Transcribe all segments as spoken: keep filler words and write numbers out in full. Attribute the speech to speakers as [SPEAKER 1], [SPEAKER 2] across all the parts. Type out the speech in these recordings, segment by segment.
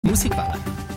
[SPEAKER 1] Musikwelle.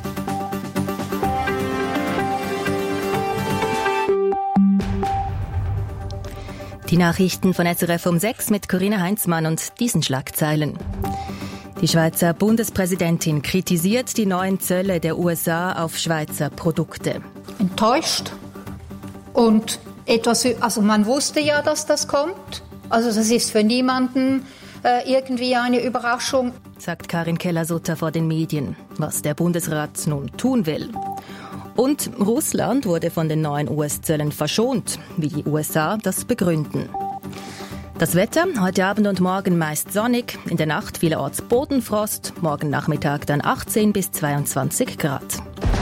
[SPEAKER 2] Die Nachrichten von S R F um sechs mit Corinna Heinzmann und diesen Schlagzeilen. Die Schweizer Bundespräsidentin kritisiert die neuen Zölle der U S A auf Schweizer Produkte.
[SPEAKER 3] Enttäuscht. Und etwas, also man wusste ja, dass das kommt. Also das ist für niemanden äh, irgendwie eine Überraschung.
[SPEAKER 2] Sagt Karin Keller-Sutter vor den Medien, was der Bundesrat nun tun will. Und Russland wurde von den neuen U S-Zöllen verschont, wie die U S A das begründen. Das Wetter, heute Abend und morgen meist sonnig, in der Nacht vielerorts Bodenfrost, morgen Nachmittag dann achtzehn bis zweiundzwanzig Grad.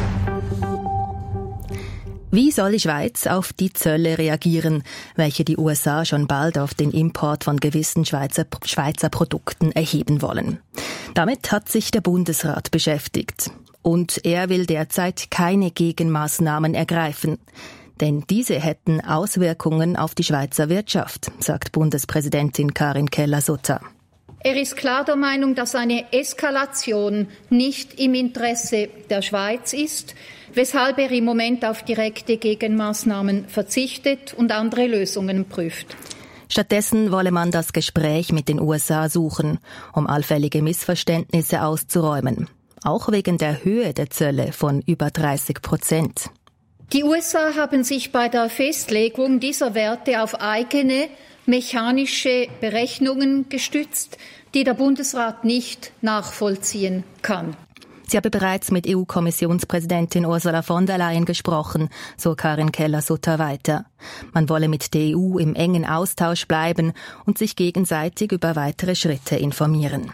[SPEAKER 2] Wie soll die Schweiz auf die Zölle reagieren, welche die U S A schon bald auf den Import von gewissen Schweizer, Schweizer Produkten erheben wollen? Damit hat sich der Bundesrat beschäftigt. Und er will derzeit keine Gegenmaßnahmen ergreifen. Denn diese hätten Auswirkungen auf die Schweizer Wirtschaft, sagt Bundespräsidentin Karin Keller-Sutter.
[SPEAKER 3] Er ist klar der Meinung, dass eine Eskalation nicht im Interesse der Schweiz ist, weshalb er im Moment auf direkte Gegenmaßnahmen verzichtet und andere Lösungen prüft.
[SPEAKER 2] Stattdessen wolle man das Gespräch mit den U S A suchen, um allfällige Missverständnisse auszuräumen. Auch wegen der Höhe der Zölle von über dreißig Prozent.
[SPEAKER 3] Die U S A haben sich bei der Festlegung dieser Werte auf eigene mechanische Berechnungen gestützt, die der Bundesrat nicht nachvollziehen kann.
[SPEAKER 2] Sie habe bereits mit E U-Kommissionspräsidentin Ursula von der Leyen gesprochen, so Karin Keller-Sutter weiter. Man wolle mit der E U im engen Austausch bleiben und sich gegenseitig über weitere Schritte informieren.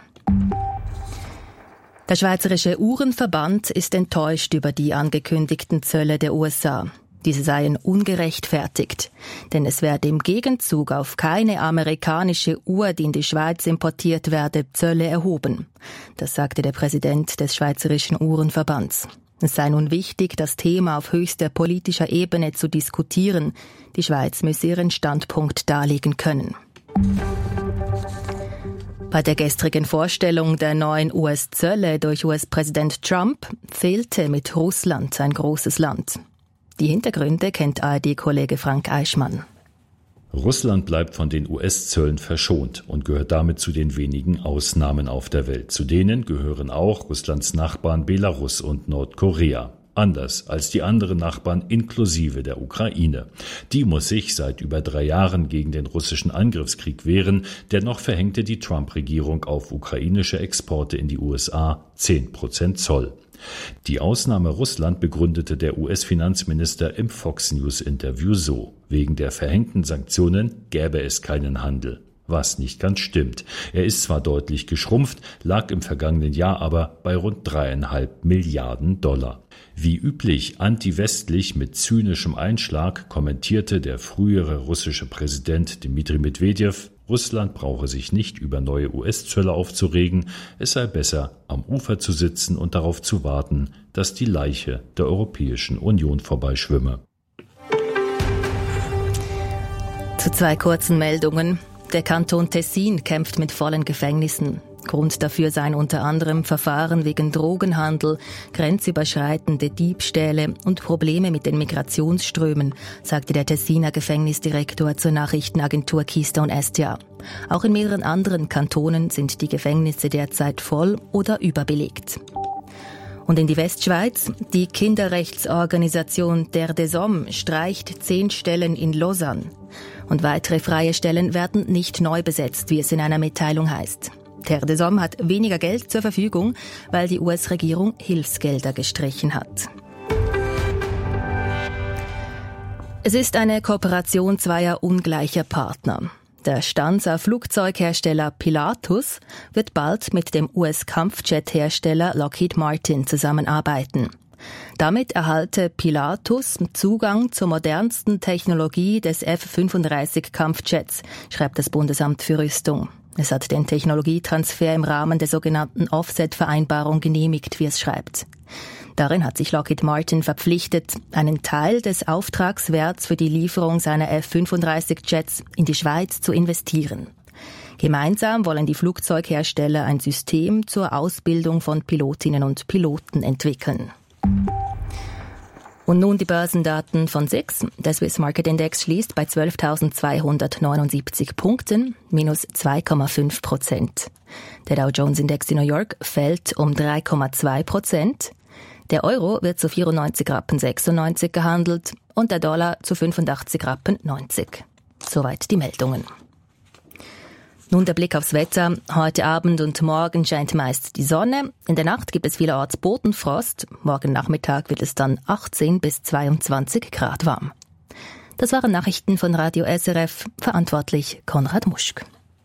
[SPEAKER 2] Der Schweizerische Uhrenverband ist enttäuscht über die angekündigten Zölle der U S A. Diese seien ungerechtfertigt, denn es werde im Gegenzug auf keine amerikanische Uhr, die in die Schweiz importiert werde, Zölle erhoben. Das sagte der Präsident des Schweizerischen Uhrenverbands. Es sei nun wichtig, das Thema auf höchster politischer Ebene zu diskutieren. Die Schweiz müsse ihren Standpunkt darlegen können. Bei der gestrigen Vorstellung der neuen U S-Zölle durch U S-Präsident Trump fehlte mit Russland ein großes Land. Die Hintergründe kennt A R D-Kollege Frank Eichmann.
[SPEAKER 4] Russland bleibt von den U S-Zöllen verschont und gehört damit zu den wenigen Ausnahmen auf der Welt. Zu denen gehören auch Russlands Nachbarn Belarus und Nordkorea. Anders als die anderen Nachbarn inklusive der Ukraine. Die muss sich seit über drei Jahren gegen den russischen Angriffskrieg wehren. Dennoch verhängte die Trump-Regierung auf ukrainische Exporte in die U S A zehn Prozent Zoll. Die Ausnahme Russland begründete der U S-Finanzminister im Fox News-Interview so: Wegen der verhängten Sanktionen gäbe es keinen Handel. Was nicht ganz stimmt. Er ist zwar deutlich geschrumpft, lag im vergangenen Jahr aber bei rund dreieinhalb Milliarden Dollar. Wie üblich anti-westlich mit zynischem Einschlag kommentierte der frühere russische Präsident Dmitri Medvedev, Russland brauche sich nicht über neue U S-Zölle aufzuregen, es sei besser, am Ufer zu sitzen und darauf zu warten, dass die Leiche der Europäischen Union vorbeischwimme.
[SPEAKER 2] Zu zwei kurzen Meldungen. Der Kanton Tessin kämpft mit vollen Gefängnissen. Grund dafür seien unter anderem Verfahren wegen Drogenhandel, grenzüberschreitende Diebstähle und Probleme mit den Migrationsströmen, sagte der Tessiner Gefängnisdirektor zur Nachrichtenagentur Keystone S T A. Auch in mehreren anderen Kantonen sind die Gefängnisse derzeit voll oder überbelegt. Und in die Westschweiz, die Kinderrechtsorganisation Terre des Hommes streicht zehn Stellen in Lausanne. Und weitere freie Stellen werden nicht neu besetzt, wie es in einer Mitteilung heißt. Terre des Hommes hat weniger Geld zur Verfügung, weil die U S-Regierung Hilfsgelder gestrichen hat. Es ist eine Kooperation zweier ungleicher Partner. Der Stanzer Flugzeughersteller Pilatus wird bald mit dem U S-Kampfjet-Hersteller Lockheed Martin zusammenarbeiten. Damit erhalte Pilatus Zugang zur modernsten Technologie des F fünfunddreißig Kampfjets, schreibt das Bundesamt für Rüstung. Es hat den Technologietransfer im Rahmen der sogenannten Offset-Vereinbarung genehmigt, wie es schreibt. Darin hat sich Lockheed Martin verpflichtet, einen Teil des Auftragswerts für die Lieferung seiner F fünfunddreißig Jets in die Schweiz zu investieren. Gemeinsam wollen die Flugzeughersteller ein System zur Ausbildung von Pilotinnen und Piloten entwickeln. Und nun die Börsendaten von S I X. Der Swiss Market Index schließt bei zwölftausendzweihundertneunundsiebzig Punkten, minus zwei Komma fünf Prozent. Der Dow Jones Index in New York fällt um drei Komma zwei Prozent. Der Euro wird zu vierundneunzig Rappen sechsundneunzig gehandelt und der Dollar zu fünfundachtzig Rappen neunzig. Soweit die Meldungen. Nun der Blick aufs Wetter. Heute Abend und morgen scheint meist die Sonne. In der Nacht gibt es vielerorts Bodenfrost. Morgen Nachmittag wird es dann achtzehn bis zweiundzwanzig Grad warm. Das waren Nachrichten von Radio S R F. Verantwortlich Konrad Muschk.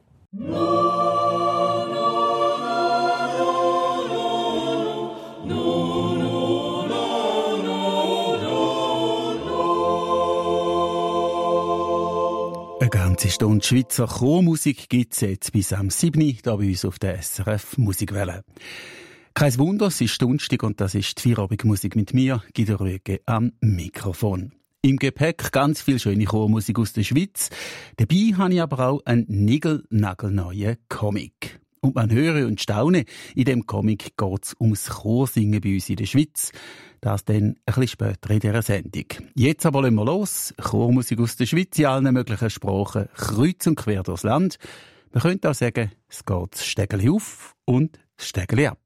[SPEAKER 1] Eine ganze Stunde Schweizer Chormusik gibt es jetzt bis am siebten hier bei uns auf der S R F Musikwelle. Kein Wunder, es ist Donnerstag und das ist die Feierabendmusik mit mir, Guido Rüegge, am Mikrofon. Im Gepäck ganz viel schöne Chormusik aus der Schweiz. Dabei habe ich aber auch einen niegelnagelneuen Comic. Und man höre und staune, in dem Comic geht es ums Chorsingen bei uns in der Schweiz. Das dann ein bisschen später in dieser Sendung. Jetzt aber lassen wir los. Chormusik aus der Schweiz in allen möglichen Sprachen, kreuz und quer durchs Land. Man könnte auch sagen, es geht das Stegeli auf und das Stegeli ab.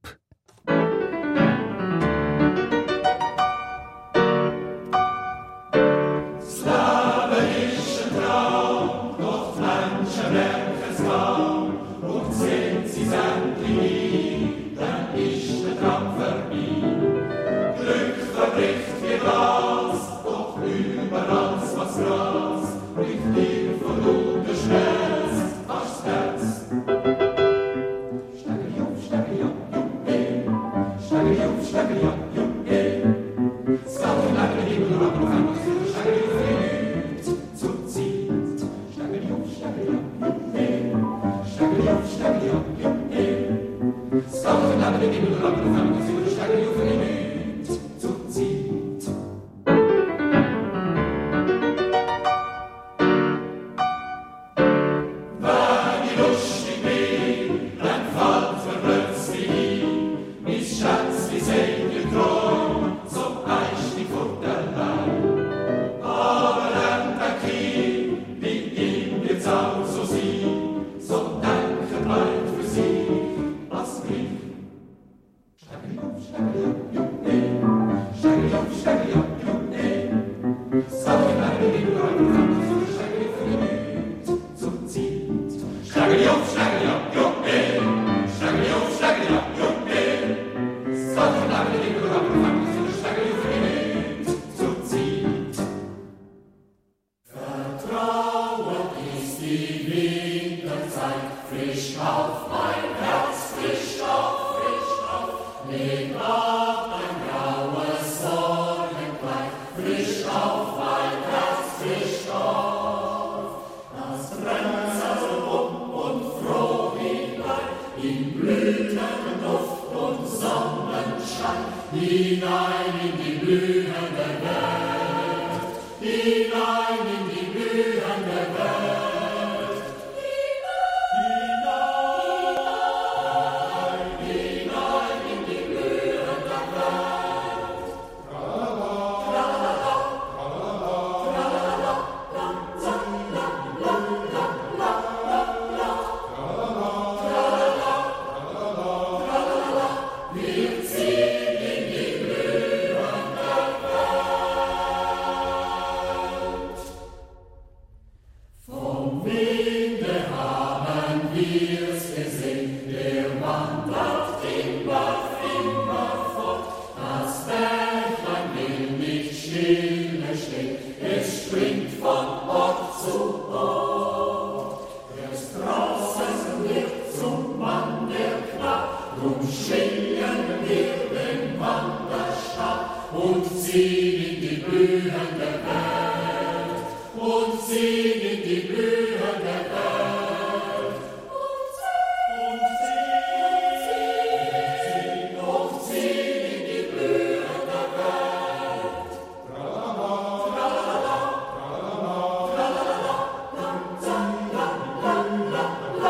[SPEAKER 5] La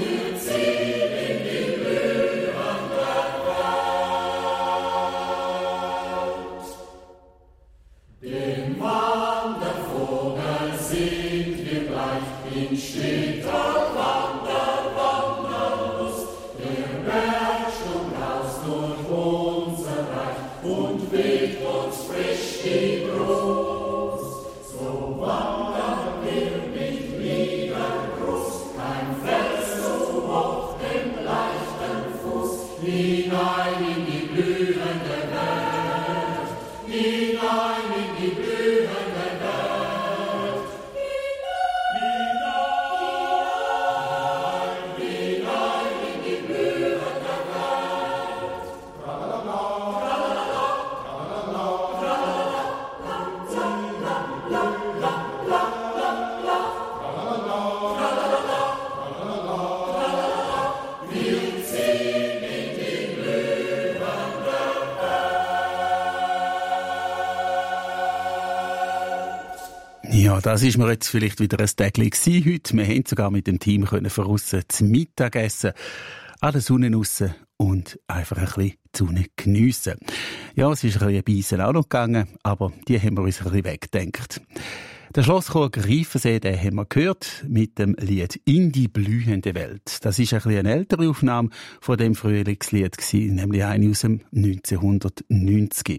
[SPEAKER 1] Ja, das ist mir jetzt vielleicht wieder ein Tag gewesen heute. Wir haben sogar mit dem Team können von aussen zum Mittagessen an der Sonne draussen und einfach ein bisschen die Sonne geniessen. Ja, es ist ein bisschen Beissen auch noch gegangen, aber die haben wir uns ein bisschen weggedenkt. Der Schlosschor Greifensee, den haben wir gehört mit dem Lied «In die blühende Welt». Das ist ein bisschen eine ältere Aufnahme von dem Frühlingslied gewesen, nämlich eine aus dem neunzehnhundertneunzig.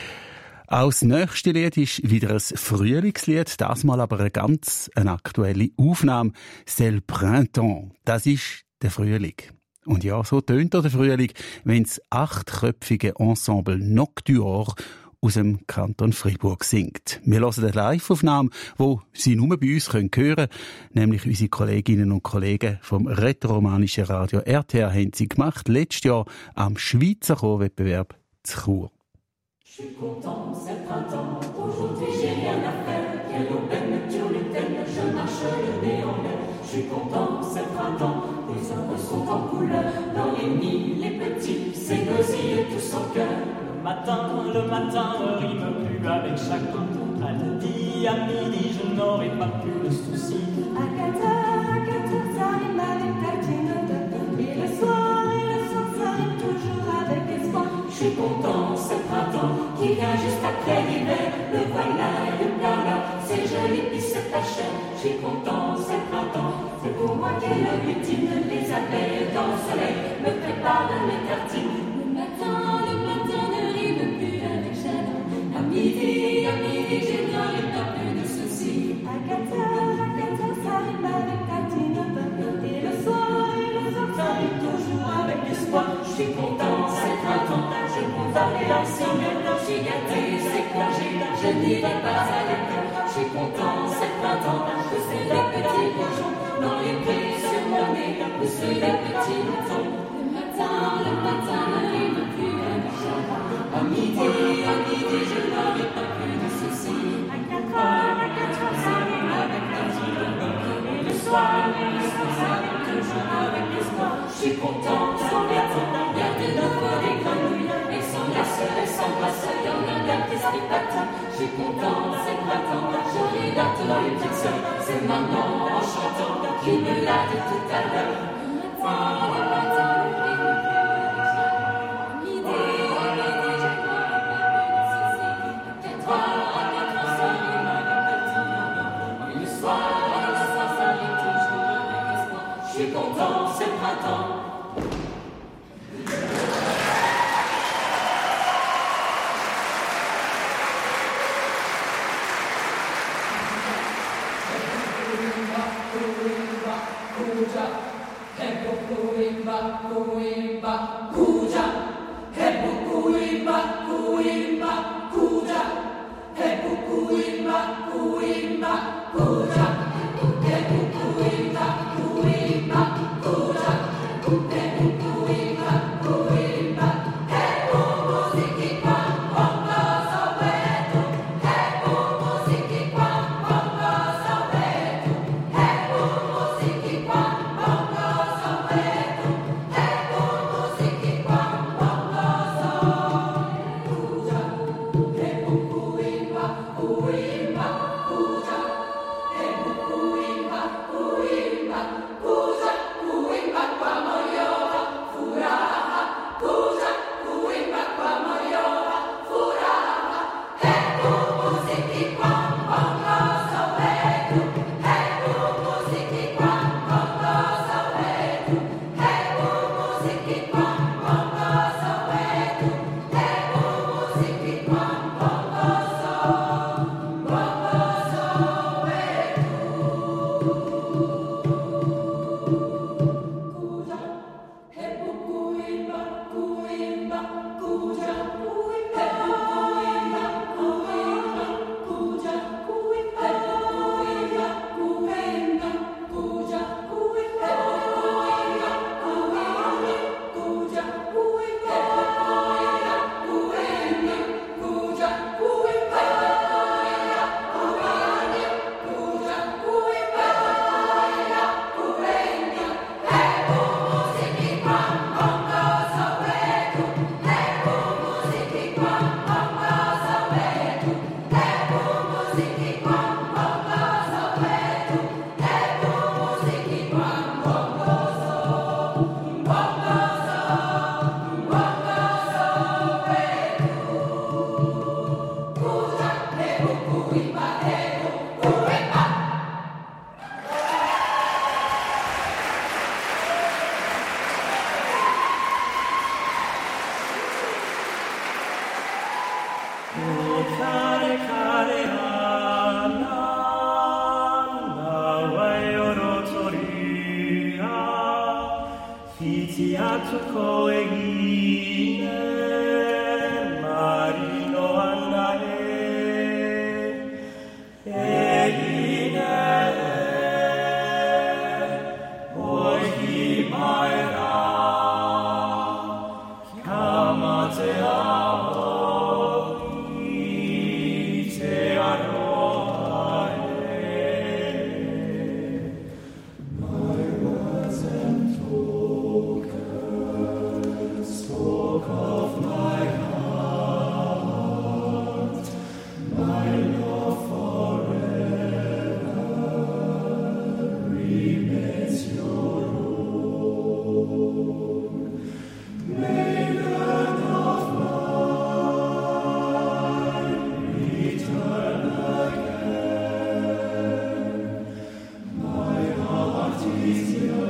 [SPEAKER 1] Auch das nächste Lied ist wieder ein Frühlingslied, das mal aber eine ganz eine aktuelle Aufnahme. «C'est le printemps». Das ist der Frühling. Und ja, so tönt der Frühling, wenn das achtköpfige Ensemble Noctuor aus dem Kanton Fribourg singt. Wir hören eine Live-Aufnahme, die Sie nur bei uns hören können, nämlich unsere Kolleginnen und Kollegen vom rätoromanischen Radio R T R haben sie gemacht, letztes Jahr am Schweizer Chorwettbewerb zu Chur.
[SPEAKER 5] Je suis content, c'est printemps, aujourd'hui j'ai rien à faire, quelle aubaine turlutaine, je marche le nez en l'air. Je suis content, c'est printemps, les arbres sont en couleur, dans les nids, les petits, c'est gosier tous en cœur. Le matin, le matin ne rime plus avec chacun, à midi, à midi, je n'aurai pas plus de soucis. À quatre heures, à quatre heures, ça rime avec tartine, et le soir, et le soir, ça rime toujours avec espoir. Je suis content, c'est printemps, qui vient juste après l'hiver. Le voilà et le voilà, c'est joli puis c'est pas cher. Je suis content, c'est printemps, c'est pour moi qu'est le butine. Les abeilles dans le soleil me préparent mes tartines. Le matin, le matin ne rime plus avec chagrin. À midi, à midi, je n'aurai pas plus de soucis. À quatre heures, à quatre heures, ça rime avec tartine. Et le soir, et le soir, ça rime toujours avec espoir. Je suis content, c'est printemps, je compte aller en ciné. Je suis gâté, c'est congé, je n'irai pas à l'école. Je suis content, c'est printemps, je suis le petit bourgeon. Dans les prés sur mon nez, je suis le petit mouton. Le matin, le matin ne rime plus avec chagrin. À midi, à midi, je n'aurai pas plus de soucis. À quatre heures, à quatre heures, ça rime avec tartine. Et le soir, et le soir, ça rime toujours avec espoir. Je suis content, sans gâteau, bien de nouveau des grenouilles. Et sans glace, et sans glace, il y en a bien qui se patin. Je suis content, c'est printemps, je ris d'un tour une petite sœur. C'est maman en chantant qui me l'a dit tout à l'heure. Le matin, le matin, le rime plus avec chagrin. Midi, à midi, je n'aurai pas plus de soucis. Quatre heures, à quatre heures, ça rime avec tartine. Et le soir, et le soir, ça rime toujours avec espoir. Je suis content, c'est printemps.
[SPEAKER 6] Kuimba, kuja, hebu Tiziatuko egine, marino andae, egine, ohi maera, kamate aoi, te aroae. My words and tokens spoke of my heart, my love forever remains your own. Maiden of mine, return again. My heart is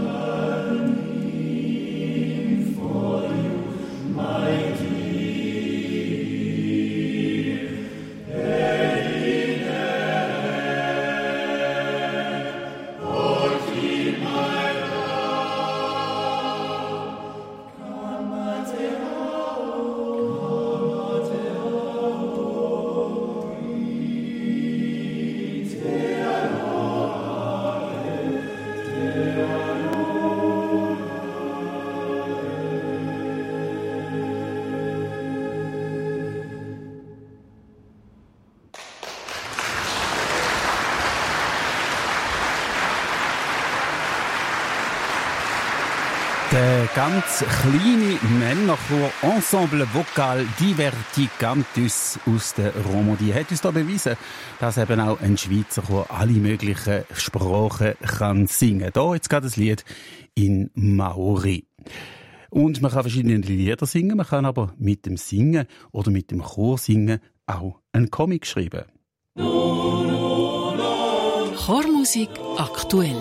[SPEAKER 6] yearning for you, my dear. Eline, oggi my love, kamate aoi, te aroae, te
[SPEAKER 1] Der ganz kleine Männerchor Ensemble Vocal Diverticantus aus der Romandie hat uns da bewiesen, dass eben auch ein Schweizer Chor alle möglichen Sprachen kann singen. Da jetzt gerade das Lied in Maori. Und man kann verschiedene Lieder singen, man kann aber mit dem Singen oder mit dem Chor singen auch einen Comic schreiben.
[SPEAKER 7] Chormusik aktuell.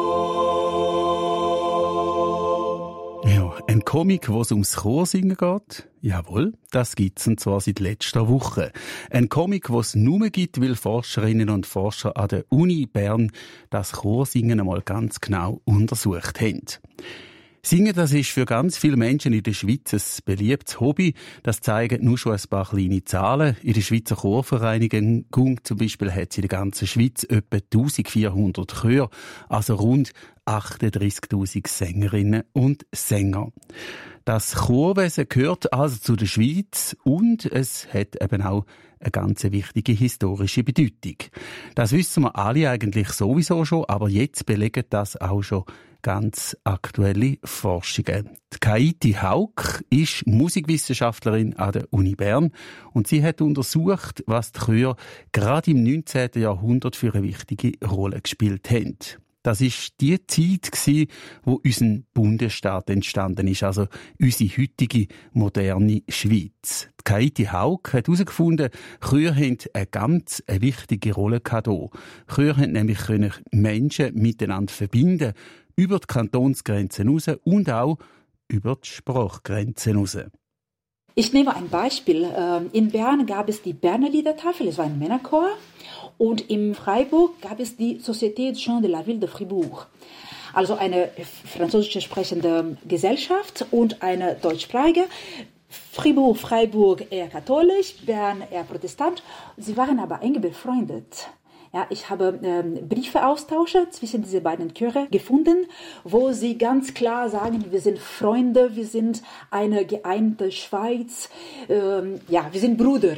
[SPEAKER 1] Ja, ein Comic, wo es ums Chorsingen geht? Jawohl, das gibt's und zwar seit letzter Woche. Ein Comic, wo es nur gibt, weil Forscherinnen und Forscher an der Uni Bern das Chorsingen einmal ganz genau untersucht haben. Singen, das ist für ganz viele Menschen in der Schweiz ein beliebtes Hobby. Das zeigen nur schon ein paar kleine Zahlen. In der Schweizer Chorvereinigung zum Beispiel hat es in der ganzen Schweiz etwa eintausendvierhundert Chöre, also rund achtunddreissigtausend Sängerinnen und Sänger. Das Chorwesen gehört also zu der Schweiz und es hat eben auch eine ganz wichtige historische Bedeutung. Das wissen wir alle eigentlich sowieso schon, aber jetzt belegen das auch schon ganz aktuelle Forschungen. Die Kaiti Hauk ist Musikwissenschaftlerin an der Uni Bern und sie hat untersucht, was die Chöre gerade im neunzehnten Jahrhundert für eine wichtige Rolle gespielt haben. Das ist die Zeit gsi, wo unser Bundesstaat entstanden ist, also unsere heutige moderne Schweiz. Die Kaiti Hauk hat herausgefunden, Chöre haben eine ganz eine wichtige Rolle gehabt. Chöre haben nämlich können Menschen miteinander verbinden, über die Kantonsgrenzen raus und auch über die Sprachgrenzen raus.
[SPEAKER 8] Ich nehme ein Beispiel. In Bern gab es die Berner Liedertafel, es war ein Männerchor. Und in Freiburg gab es die Société de Chants de la Ville de Fribourg. Also eine französisch sprechende Gesellschaft und eine deutschsprachige. Fribourg, Freiburg eher katholisch, Bern eher protestant. Sie waren aber eng befreundet. Ja, ich habe ähm, Briefeaustausche zwischen diese beiden Chöre gefunden, wo sie ganz klar sagen, wir sind Freunde, wir sind eine geeinte Schweiz, ähm, ja, wir sind Brüder.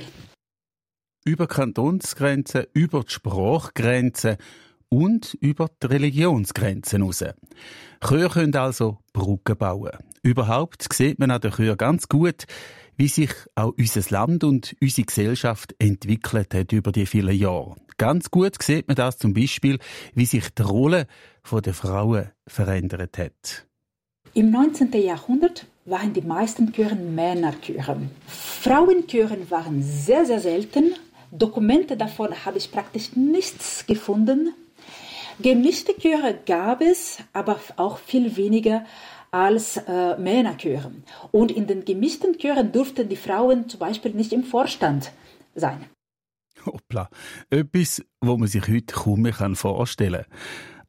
[SPEAKER 1] Über Kantonsgrenzen, über die Sprachgrenzen und über die Religionsgrenzen raus. Chöre können also Brücken bauen. Überhaupt sieht man an den Chören ganz gut, wie sich auch unser Land und unsere Gesellschaft entwickelt hat über die vielen Jahre. Ganz gut sieht man das zum Beispiel, wie sich die Rolle der Frauen verändert hat.
[SPEAKER 8] Im neunzehnten Jahrhundert waren die meisten Chöre Männerchöre. Frauenchöre waren sehr, sehr selten. Dokumente davon habe ich praktisch nichts gefunden. Gemischte Chöre gab es, aber auch viel weniger als äh, Männerchöre. Und in den gemischten Chören durften die Frauen zum Beispiel nicht im Vorstand sein.
[SPEAKER 1] Hoppla, etwas, wo man sich heute kaum mehr vorstellen kann.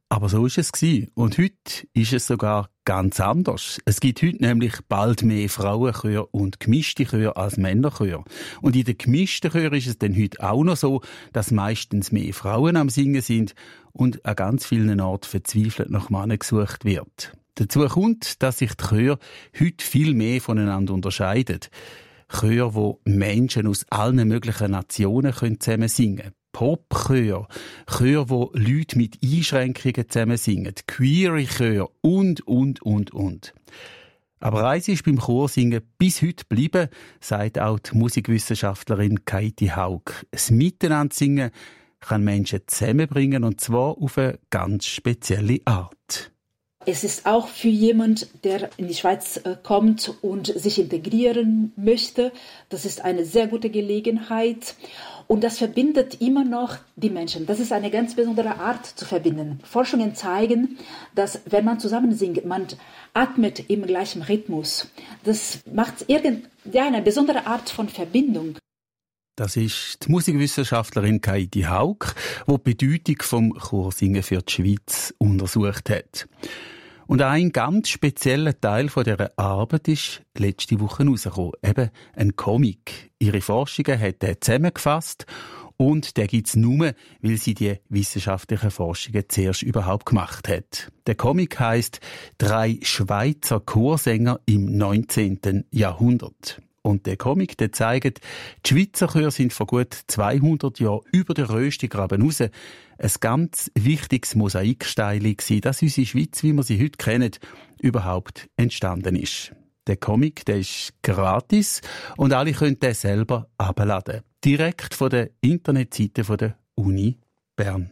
[SPEAKER 1] Aber so war es. Und heute ist es sogar ganz anders. Es gibt heute nämlich bald mehr Frauenchöre und gemischte Chöre als Männerchöre. Und in den gemischten Chören ist es dann heute auch noch so, dass meistens mehr Frauen am Singen sind und an ganz vielen Orten verzweifelt nach Männern gesucht wird. Dazu kommt, dass sich die Chöre heute viel mehr voneinander unterscheiden. Chöre, wo Menschen aus allen möglichen Nationen zusammen singen können. Popchöre, Chöre, wo Leute mit Einschränkungen zusammen singen, queere Chöre und, und, und, und. Aber eins ist beim Chorsingen bis heute geblieben, sagt auch die Musikwissenschaftlerin Katie Haug. Das Miteinander singen kann Menschen zusammenbringen, und zwar auf eine ganz spezielle Art.
[SPEAKER 8] Es ist auch für jemand, der in die Schweiz äh, kommt und sich integrieren möchte, das ist eine sehr gute Gelegenheit. Und das verbindet immer noch die Menschen. Das ist eine ganz besondere Art zu verbinden. Forschungen zeigen, dass wenn man zusammen singt, man atmet im gleichen Rhythmus. Das macht irgend, ja, eine besondere Art von Verbindung.
[SPEAKER 1] Das ist die Musikwissenschaftlerin Katie Haug, die die Bedeutung vom Chorsingen für die Schweiz untersucht hat. Und ein ganz spezieller Teil von dieser Arbeit ist letzte Woche herausgekommen. Eben ein Comic. Ihre Forschungen hat er zusammengefasst und der gibt es nur, weil sie die wissenschaftlichen Forschungen zuerst überhaupt gemacht hat. Der Comic heisst «Drei Schweizer Chorsänger im neunzehnten Jahrhundert». Und der Comic, der zeigt, die Schweizer Chöre sind vor gut zweihundert Jahren über den Röstigraben raus ein ganz wichtiges Mosaikstein gewesen, dass unsere Schweiz, wie wir sie heute kennen, überhaupt entstanden ist. Der Comic, der ist gratis und alle können den selber herunterladen. Direkt von der Internetseite von der Uni Bern.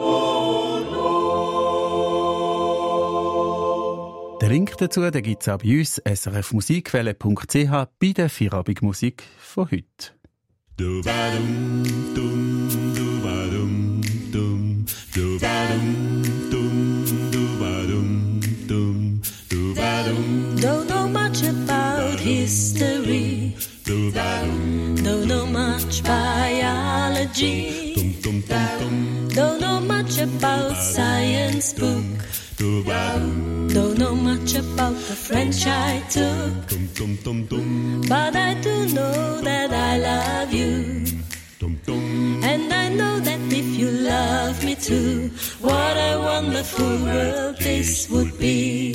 [SPEAKER 1] Den Link dazu gibt es auch bei uns, s r f musikwelle punkt c h, bei der Feierabendmusik von heute.
[SPEAKER 6] Don't
[SPEAKER 5] know much about history. Don't know much biology. Don't know much about science book. Don't know much about the French I took, but I do know that I love you. And I know that if you love me too, what a wonderful world this would be.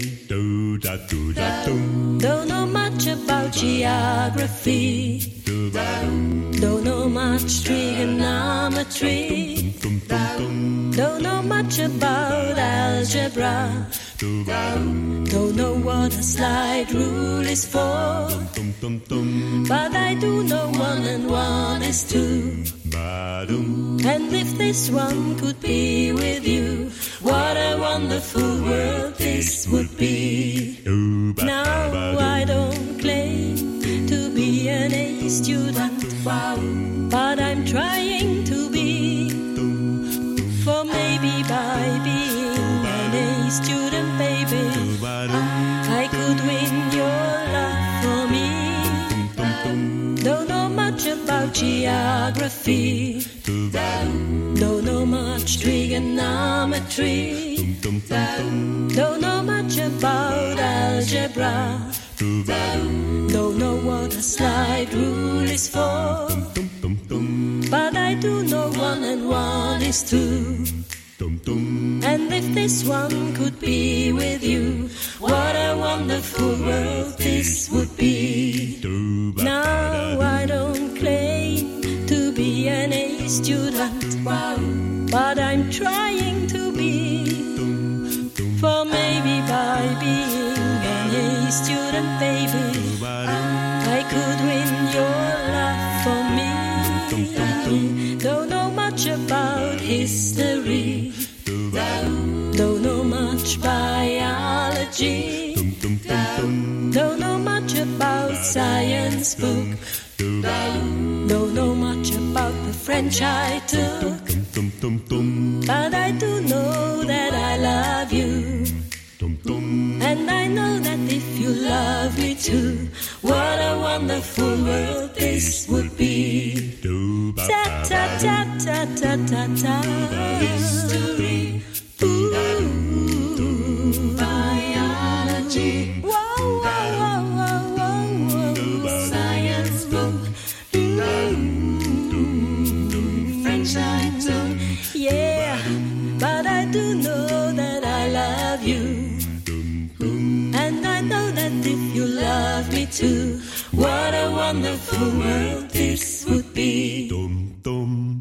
[SPEAKER 5] Don't know much about geography. Don't know much trigonometry. Don't know much about algebra. Don't know what a slide rule is for, but I do know one and one is two. And if this one could be with you, what a wonderful world this would be. Now I don't claim to be an A student, but I'm trying to be. For maybe by being an A student, baby, I could win your love for me. Don't know much about geography. Don't know much trigonometry. Don't know much about algebra. Don't know what a slide rule is for, but I do know one and one is two. And if this one could be with you, what a wonderful world this would be. Now I don't claim to be an A student, but I'm trying to be. For maybe by being an A student, baby, I could win your love for me. Don't know much about history. Don't know much biology. Don't know much about science book. Don't know much about the French I took, but I do know that I love you. And I know that if you love me too, what a wonderful world this would be. Ta ta ta ta ta ta ta. History. Ooh.
[SPEAKER 9] And if you love me too, what a wonderful world this would be.
[SPEAKER 6] Dum, dum.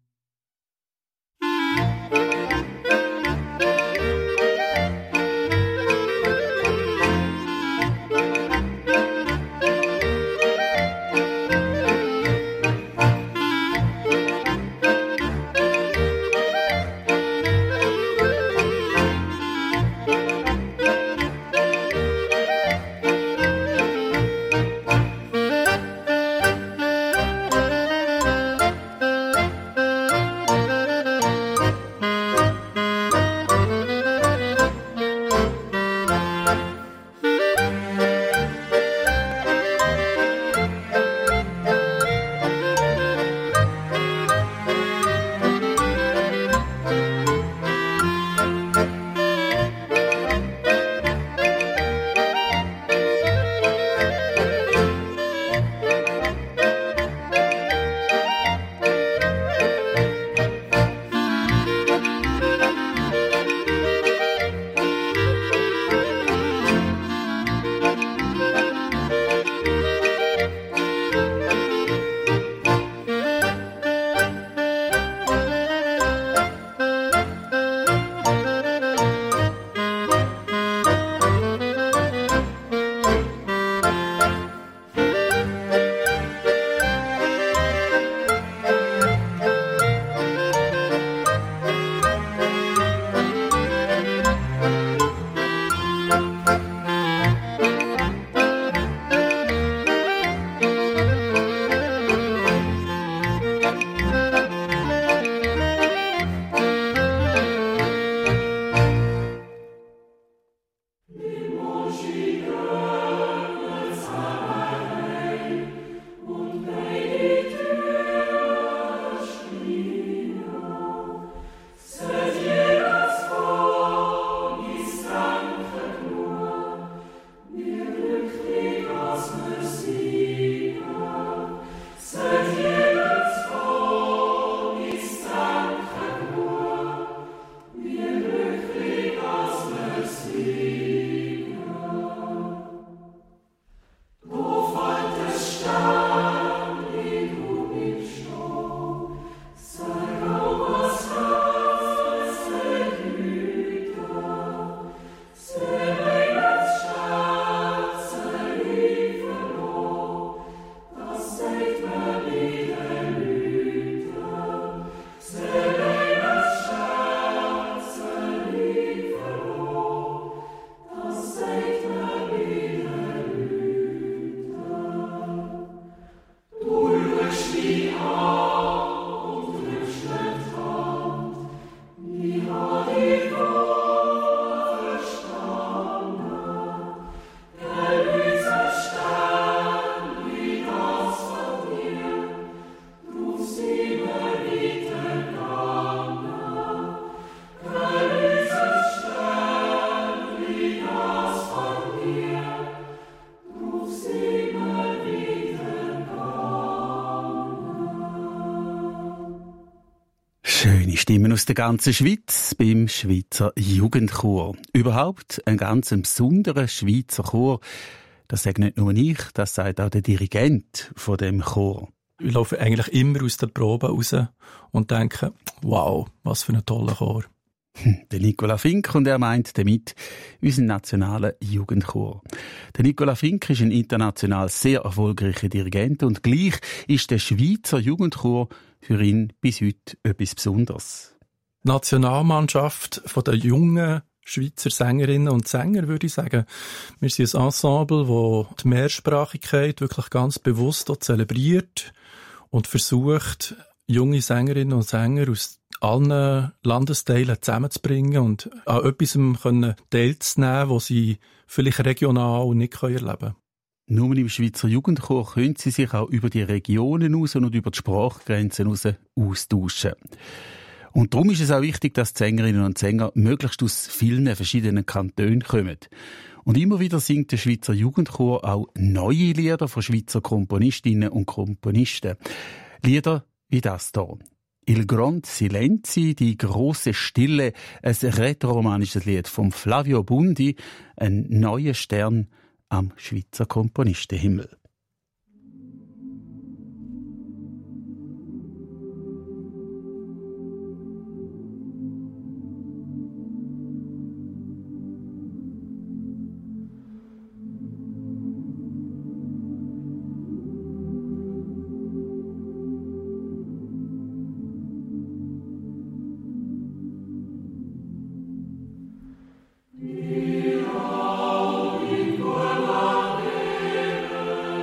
[SPEAKER 1] Schöne Stimmen aus der ganzen Schweiz beim Schweizer Jugendchor. Überhaupt ein ganz besonderer Schweizer Chor. Das sagt nicht nur ich, das sagt auch der Dirigent von dem Chor.
[SPEAKER 10] Ich laufe eigentlich immer aus der Probe raus und denke, wow, was für ein toller Chor.
[SPEAKER 1] Der Nicola Fink, und er meint damit unseren nationalen Jugendchor. Der Nicola Fink ist ein international sehr erfolgreicher Dirigent und gleich ist der Schweizer Jugendchor für ihn bis heute etwas Besonderes.
[SPEAKER 10] Die Nationalmannschaft der jungen Schweizer Sängerinnen und Sänger, würde ich sagen. Wir sind ein Ensemble, das die Mehrsprachigkeit wirklich ganz bewusst zelebriert und versucht, junge Sängerinnen und Sänger aus allen Landesteilen zusammenzubringen und an etwas teilzunehmen, was sie vielleicht regional nicht erleben können.
[SPEAKER 1] Nur im Schweizer Jugendchor können sie sich auch über die Regionen hinaus und über die Sprachgrenzen hinaus austauschen. Und darum ist es auch wichtig, dass die Sängerinnen und Sänger möglichst aus vielen verschiedenen Kantonen kommen. Und immer wieder singt der Schweizer Jugendchor auch neue Lieder von Schweizer Komponistinnen und Komponisten. Lieder wie das hier. Il Grande Silenzi, die große Stille, ein rätoromanisches Lied von Flavio Bundi, ein neuer Stern am Schweizer Komponistenhimmel.
[SPEAKER 6] Die Augen,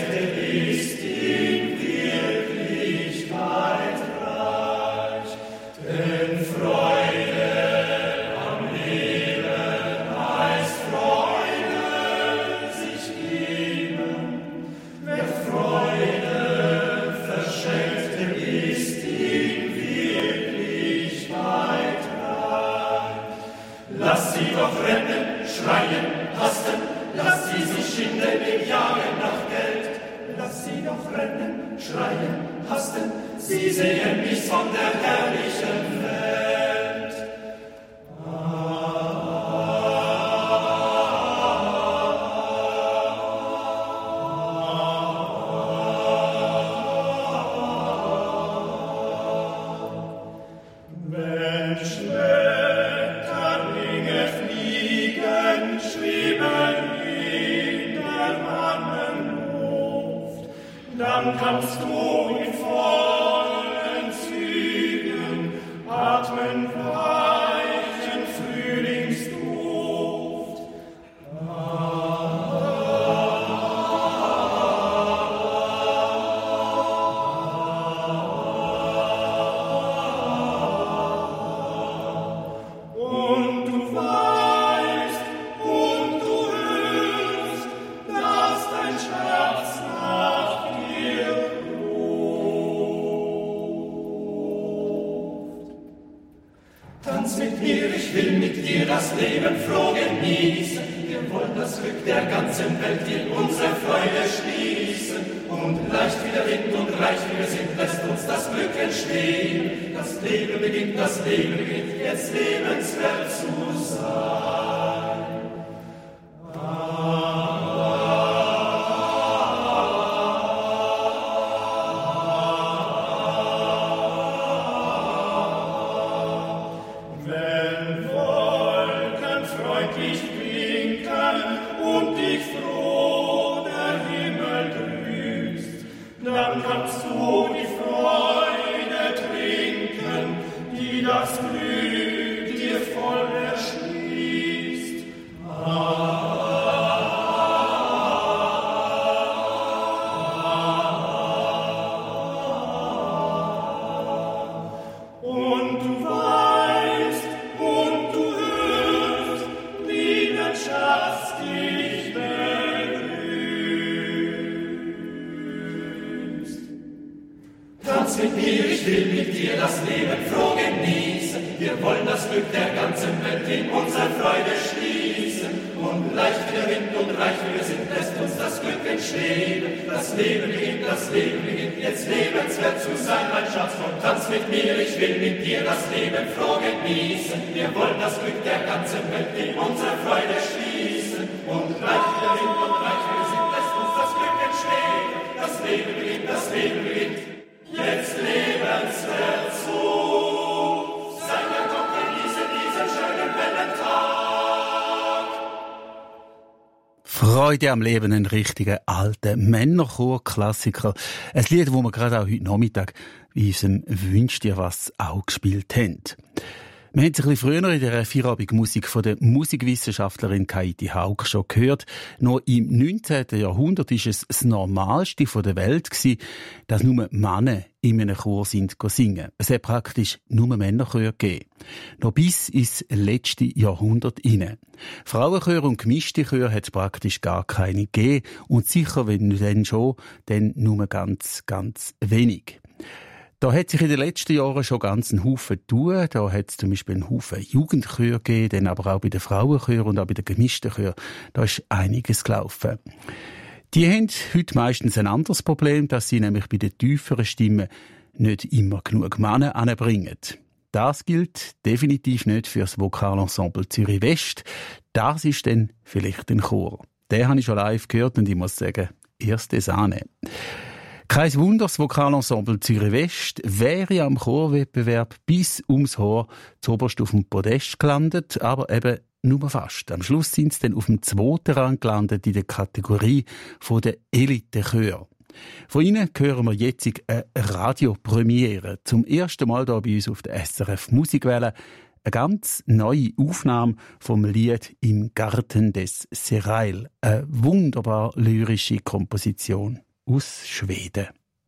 [SPEAKER 1] Freude am Leben, ein richtiger alter Männerchor-Klassiker. Ein Lied, das wir gerade auch heute Nachmittag in unserem «Wünsch dir was» auch gespielt haben. Wir haben es ein bisschen früher in der Feierabendmusik von der Musikwissenschaftlerin Kaiti Haug schon gehört. Noch im neunzehnten Jahrhundert war es das Normalste der Welt, dass nur Männer in einem Chor sind singen. Es hat praktisch nur Männerchöre gegeben. Noch bis ins letzte Jahrhundert hinein. Frauenchöre und gemischte Chöre hat es praktisch gar keine gegeben. Und sicher, wenn nicht dann schon, dann nur ganz, ganz wenig. Da hat sich in den letzten Jahren schon ganz einen Haufen getan. Da hat es zum Beispiel einen Haufen Jugendchöre gegeben, dann aber auch bei den Frauenchören und auch bei den gemischten Chören. Da ist einiges gelaufen. Die haben heute meistens ein anderes Problem, dass sie nämlich bei den tieferen Stimmen nicht immer genug Männer anbringen. Das gilt definitiv nicht für das Vokalensemble Zürich West. Das ist dann vielleicht ein Chor. Den habe ich schon live gehört und ich muss sagen, erste Sahne. Kein Wunder, das Vokalensemble Zürich West wäre am Chorwettbewerb bis ums Haar zuoberst auf dem Podest gelandet, aber eben nur fast. Am Schluss sind sie dann auf dem zweiten Rang gelandet in der Kategorie der Elite-Chöre. Von ihnen hören wir jetzt eine Radiopremiere. Zum ersten Mal hier bei uns auf der S R F Musikwelle eine ganz neue Aufnahme vom Lied «Im Garten des Serail». Eine wunderbar lyrische Komposition. aus Schweden.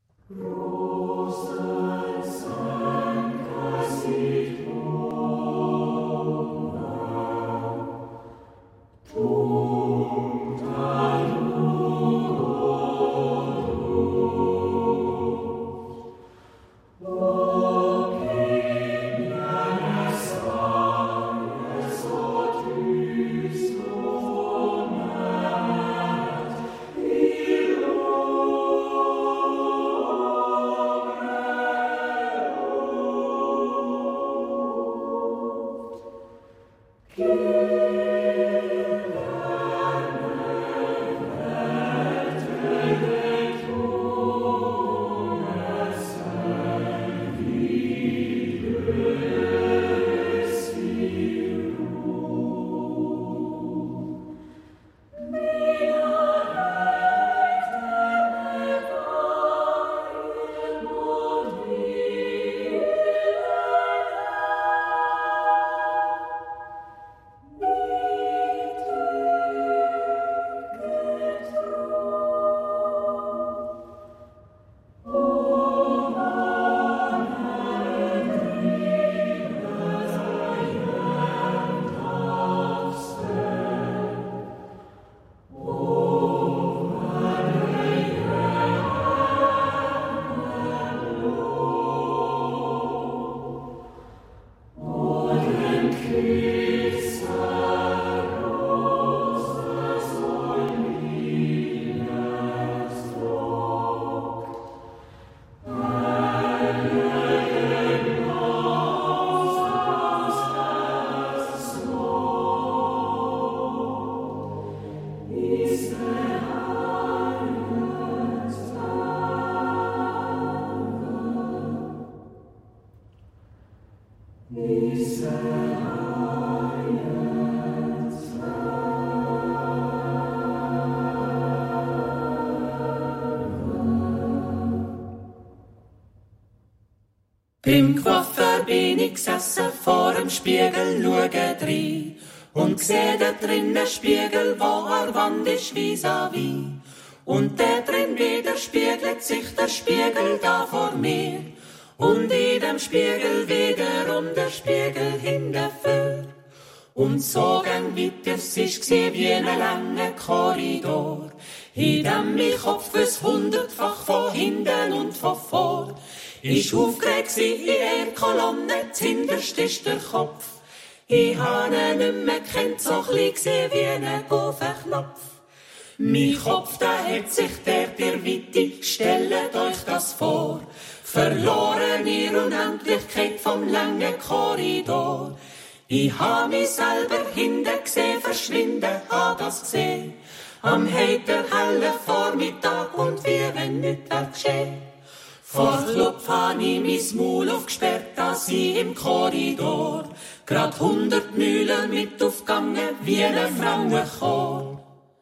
[SPEAKER 9] Beim Coiffeur bin ich gesessen, vor dem Spiegel schaue rein und seh da drinnen Spiegel, wo an der Wand ist vis-à-vis. Und da drin widerspiegelt sich der Spiegel da vor mir und in dem Spiegel wiederum der Spiegel hinterfür. Und so gang weiter, es ist wie ein langer Korridor, in dem mein Kopf es hundertfach von hinten und von vor. Ich aufgeregt in der Kolonne, zuhinterst ist der Kopf. Ich habe ihn nicht mehr gekannt, so klein gesehen wie ein Knopf. Mein Kopf, der hat sich der der Weite, stellt euch das vor, verloren in Unendlichkeit vom langen Korridor. Ich habe mich selber hinten gesehen, verschwinden, habe das gesehen, am heiter hellen Vormittag und wie wenn nichts wäre geschehen. Vor Klopf habe ich mein Maul aufgesperrt, dass ich im Korridor grad hundert Mühlen mit aufgegangen wie ein Frauenchor.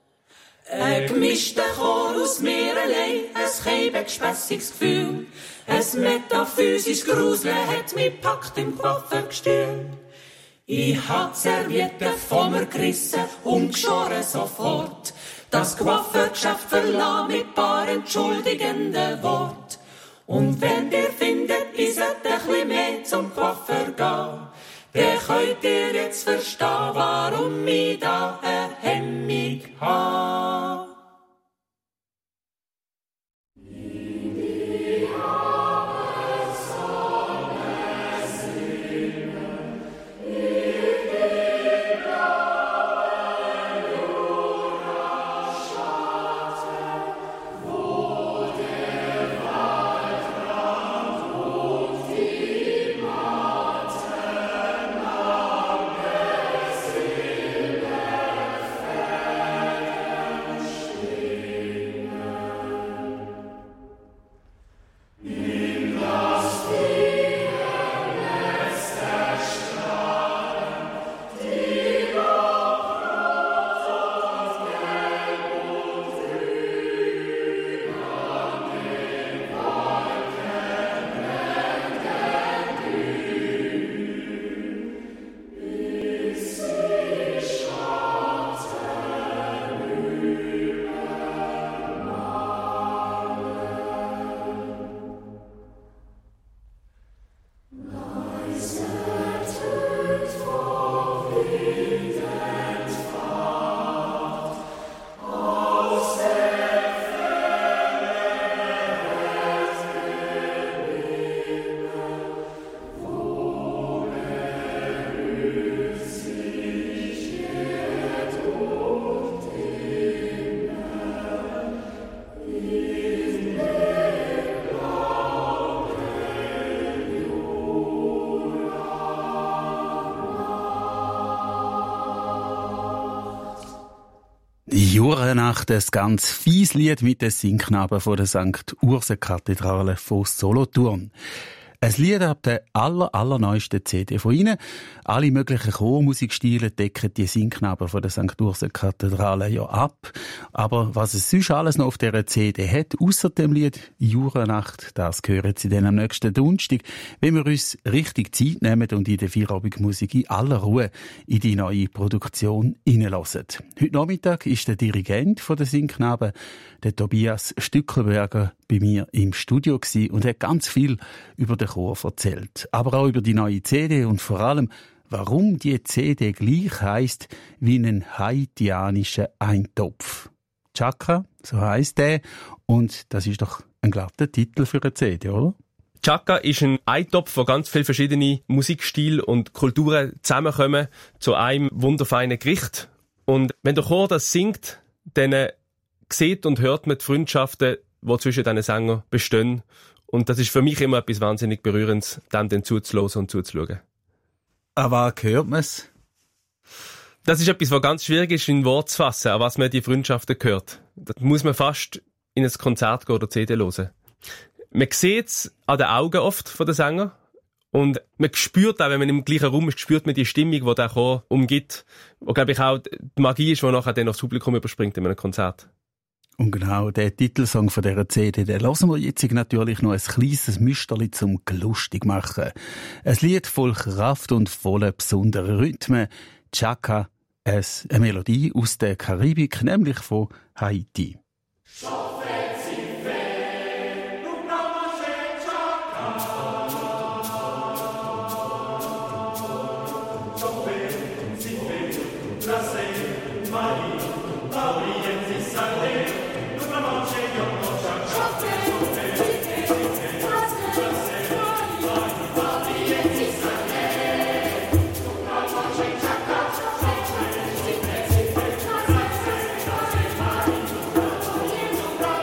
[SPEAKER 9] Ein gemischter Chor aus mir allein, ein keibgespässiges Gefühl, ein metaphysisches Gruseln hat mich packt im Coiffeurgestühl. Ich hab Serviette von mir gerissen und geschoren sofort, das Coiffeurgeschäft verlassen mit paar entschuldigenden Worten. Und wenn ihr findet, ihr sollt ein bisschen mehr zum Coiffeur gehen, dann könnt ihr jetzt verstehen, warum ich da eine Hemmung habe.
[SPEAKER 1] Jurenacht, ein ganz fies Lied mit den Singknaben von der Sankt Ursen-Kathedrale von Solothurn. Ein Lied ab der aller, allerneuesten C D von ihnen. Alle möglichen Chormusikstile decken die Singknaben von der Sankt Ursen-Kathedrale ja ab. Aber was es sonst alles noch auf dieser C D hat, ausser dem Lied Jurenacht, das hören Sie dann am nächsten Donnerstag, wenn wir uns richtig Zeit nehmen und in der Feierabendmusik in aller Ruhe in die neue Produktion hineinhören. Heute Nachmittag ist der Dirigent von der Singknaben, der Tobias Stückelberger, bei mir im Studio gsi und hat ganz viel über den Chor erzählt. Aber auch über die neue C D und vor allem, warum die C D gleich heisst wie ein haitianischer Eintopf. Chaka, so heisst der, und das ist doch ein glatter Titel für eine C D, oder?
[SPEAKER 11] Chaka ist ein Eintopf, wo ganz viele verschiedene Musikstile und Kulturen zusammenkommen zu einem wunderfeinen Gericht. Und wenn der Chor das singt, dann sieht und hört man die Freundschaften, die zwischen diesen Sängern bestehen. Und das ist für mich immer etwas wahnsinnig Berührendes, dem dann zuzuhören und zuzuschauen.
[SPEAKER 1] Aber hört man es?
[SPEAKER 11] Das ist etwas, was ganz schwierig ist, in Wort zu fassen, an was man die Freundschaften gehört. Das muss man fast in ein Konzert gehen oder C D hören. Man sieht es an den Augen oft von den Sängern. Und man spürt auch, wenn man im gleichen Raum ist, spürt man die Stimmung, die der Chor umgibt. Wo, glaube ich, auch die Magie ist, die nachher dann aufs Publikum überspringt in einem Konzert.
[SPEAKER 1] Und genau, der Titelsong von dieser C D, den hören wir jetzt natürlich noch ein kleines Müsterli zum lustig machen. Ein Lied voll Kraft und voller besonderer Rhythmen. Chaka, eine Melodie aus der Karibik, nämlich von Haiti.
[SPEAKER 6] Chaka,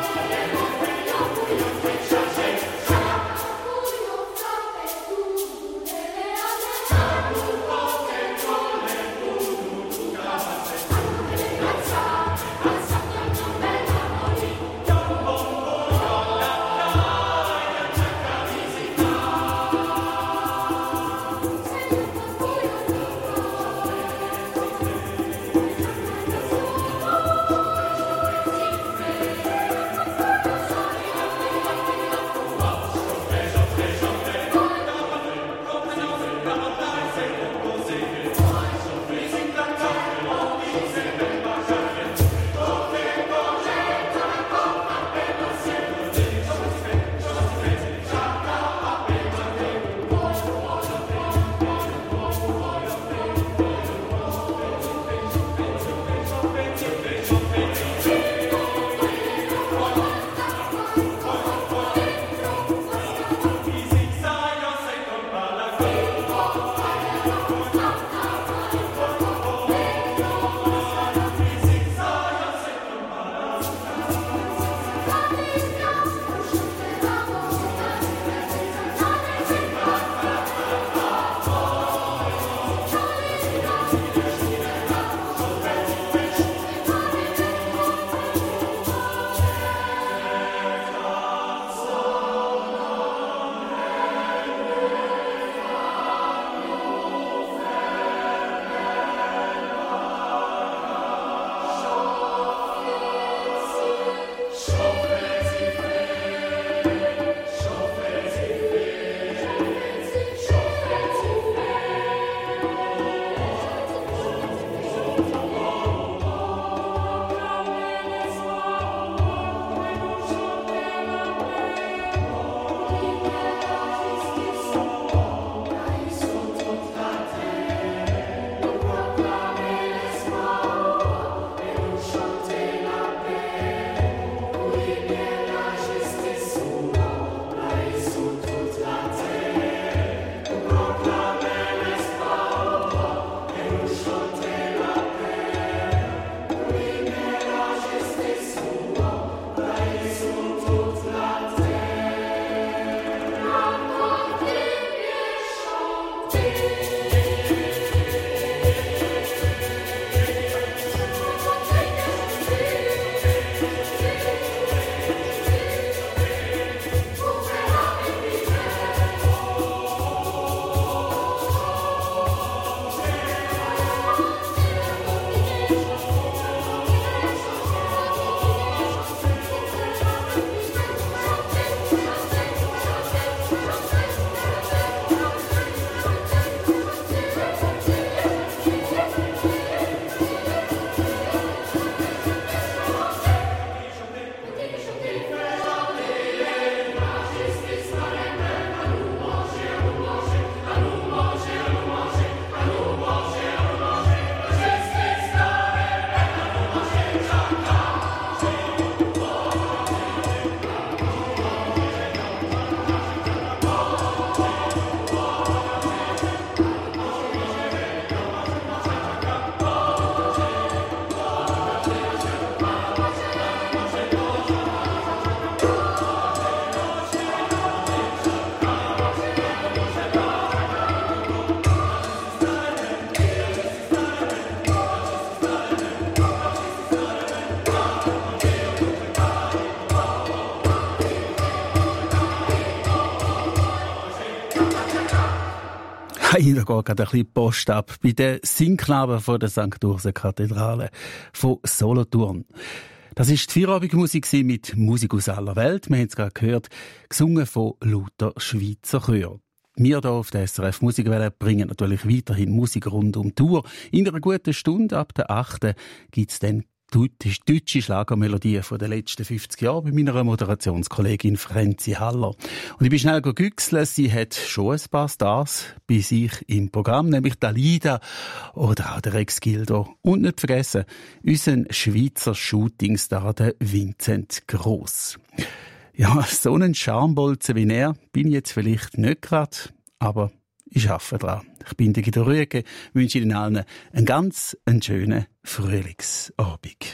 [SPEAKER 1] Hey, da geht gerade ein bisschen Post ab bei den Singknaben von der Sankt Ursen-Kathedrale von Solothurn. Das war die Feierabendmusik mit Musik aus aller Welt. Wir haben es gerade gehört, gesungen von lauter Schweizer Chören. Wir hier auf der S R F Musikwelle bringen natürlich weiterhin Musik rund um die Tour. In einer guten Stunde, ab der achten gibt es dann deutsche Schlagermelodien von den letzten fünfzig Jahren bei meiner Moderationskollegin Frenzi Haller. Und ich bin schnell gegüchselt, sie hat schon ein paar Stars bei sich im Programm, nämlich Dalida oder auch der Rex Gildo. Und nicht vergessen, unseren Schweizer Shootingstar, der Vincent Gross. Ja, so einen Schambolzen wie er bin ich jetzt vielleicht nicht gerade, aber ich arbeite dran. Ich bin der Guido Rüegge, wünsche Ihnen allen einen ganz einen schönen Frühlingsabend.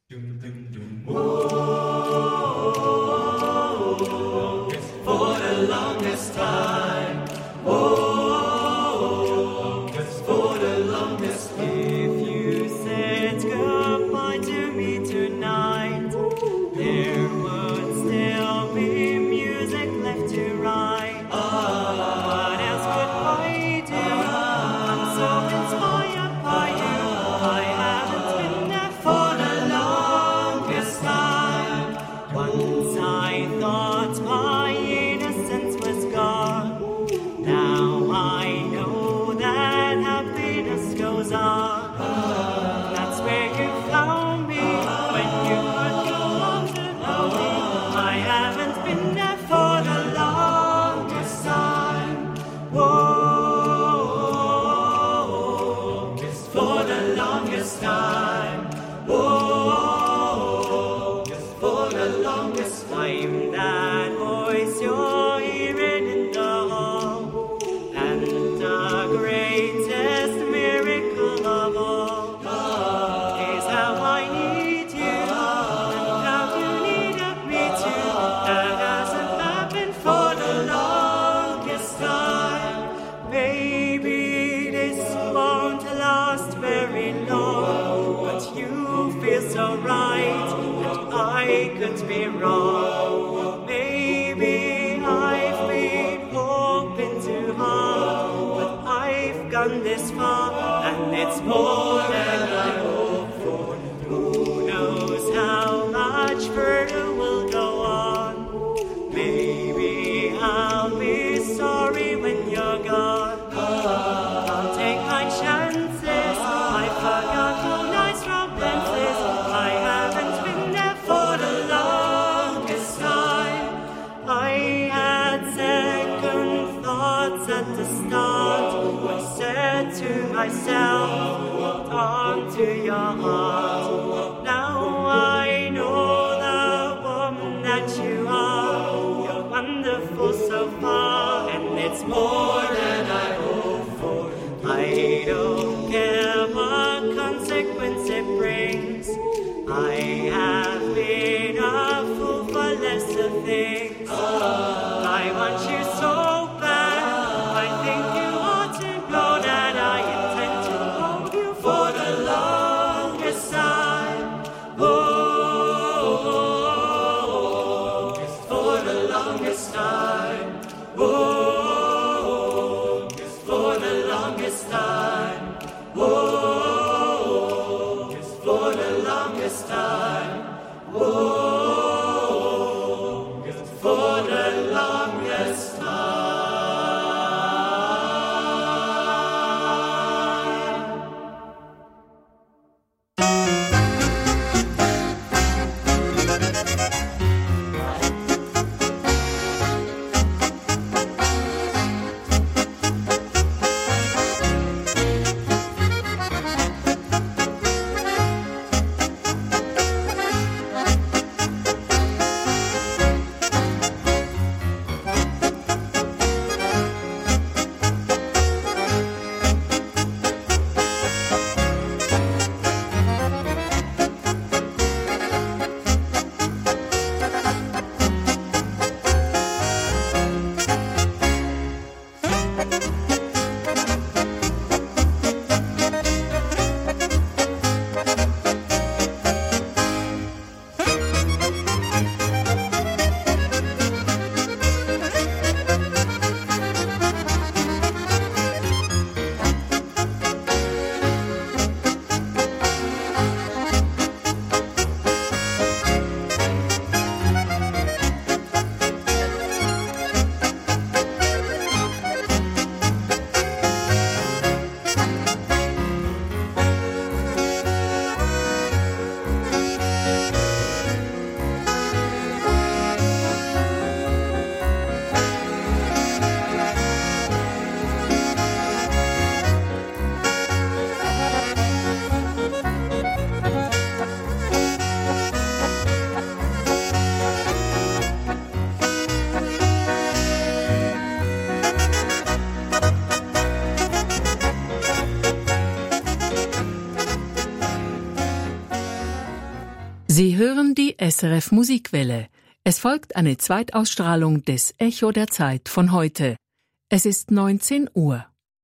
[SPEAKER 9] For the longest time, oh, for the longest time. If you said goodbye to me tonight, there would still be music left to write. What else could I do? I'm so inspired by you. I haven't been there for the longest time. Once I thought my innocence was gone. Now I know that happiness goes on. That's where you found me when you heard you want to know me. I haven't been there for the longest time. Whoa, for the longest time. Whoa, for the longest time. That voice you're hearing in the hall, and the greatest miracle of all is how I need you, and how you needed me too. That hasn't happened for the longest time. Maybe this won't last very long, but you feel so right, and I could be wrong. Maybe I've been hoping too hard, but I've gone this far, and it's more than I hoped for. Who knows how much further we'll go on? Maybe I'll be sorry when you're gone. I'll take my chances. I forgot all nights from Memphis. I haven't been there for the longest time. I had second thoughts at the start. I said to myself, hold on to your heart. Now I know the woman that you are. You're wonderful so far, and it's more than I hoped for. I don't care what consequence it brings. I have been a fool for lesser things. I want you so bad. I think you ought to know that I intend to hold you for the longest time. Oh, for the longest time. Oh, for the longest time. Oh, for the longest time. Oh, for the longest time.
[SPEAKER 7] die S R F Musikwelle. Es folgt eine Zweitausstrahlung des Echo der Zeit von heute. Es ist neunzehn Uhr.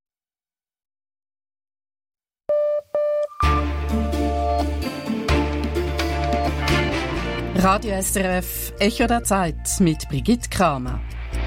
[SPEAKER 12] Radio S R F Echo der Zeit mit Brigitte Kramer.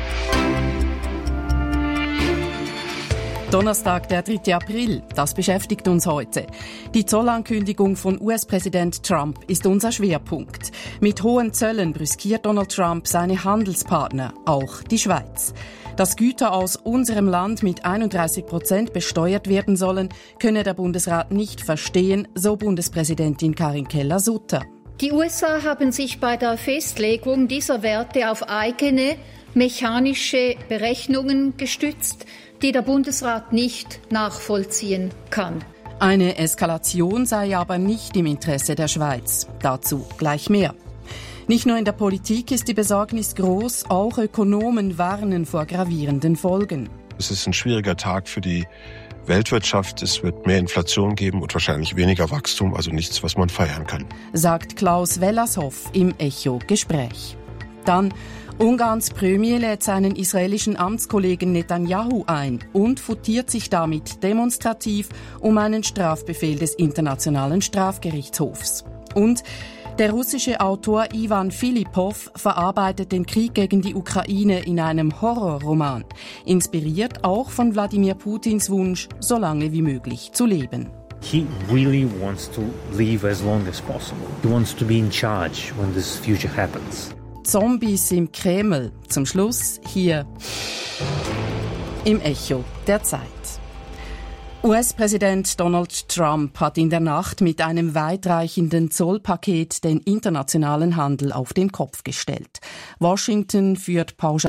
[SPEAKER 12] Donnerstag, der dritte April, das beschäftigt uns heute. Die Zollankündigung von U S-Präsident Trump ist unser Schwerpunkt. Mit hohen Zöllen brüskiert Donald Trump seine Handelspartner, auch die Schweiz. Dass Güter aus unserem Land mit einunddreißig Prozent besteuert werden sollen, könne der Bundesrat nicht verstehen, so Bundespräsidentin Karin Keller-Sutter.
[SPEAKER 3] Die U S A haben sich bei der Festlegung dieser Werte auf eigene mechanische Berechnungen gestützt, die der Bundesrat nicht nachvollziehen kann.
[SPEAKER 12] Eine Eskalation sei aber nicht im Interesse der Schweiz. Dazu gleich mehr. Nicht nur in der Politik ist die Besorgnis groß, auch Ökonomen warnen vor gravierenden Folgen.
[SPEAKER 13] Es ist ein schwieriger Tag für die Weltwirtschaft. Es wird mehr Inflation geben und wahrscheinlich weniger Wachstum, also nichts, was man feiern kann,
[SPEAKER 12] sagt Klaus Wellershoff im Echo-Gespräch. Dann Ungarns Premier lädt seinen israelischen Amtskollegen Netanyahu ein und futiert sich damit demonstrativ um einen Strafbefehl des Internationalen Strafgerichtshofs. Und der russische Autor Ivan Filippov verarbeitet den Krieg gegen die Ukraine in einem Horrorroman, inspiriert auch von Wladimir Putins Wunsch, so lange wie möglich zu leben.
[SPEAKER 14] He really wants to live as long as possible. He wants to be in charge when this future happens.
[SPEAKER 12] Zombies im Kreml. Zum Schluss hier im Echo der Zeit. U S-Präsident Donald Trump hat in der Nacht mit einem weitreichenden Zollpaket den internationalen Handel auf den Kopf gestellt. Washington führt pauschal